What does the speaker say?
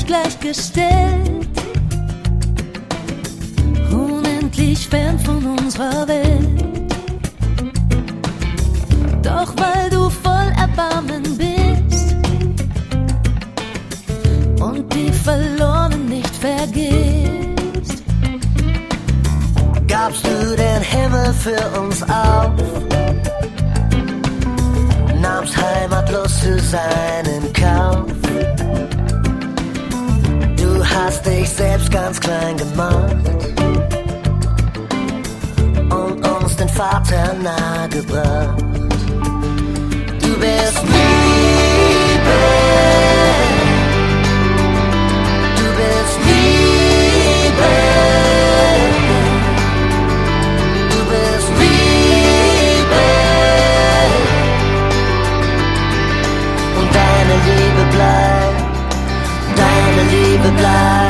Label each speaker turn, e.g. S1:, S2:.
S1: nicht gleichgestellt, unendlich fern von unserer Welt. Doch weil du voll Erbarmen bist und die Verlorenen nicht vergisst,
S2: gabst du den Himmel für uns auf, nahmst heimatlos zu sein in Kauf. Du hast dich selbst ganz klein gemacht und uns den Vater nahegebracht. Du bist Liebe, du bist Liebe, du bist Liebe, und deine Liebe bleibt, deine Liebe bleibt.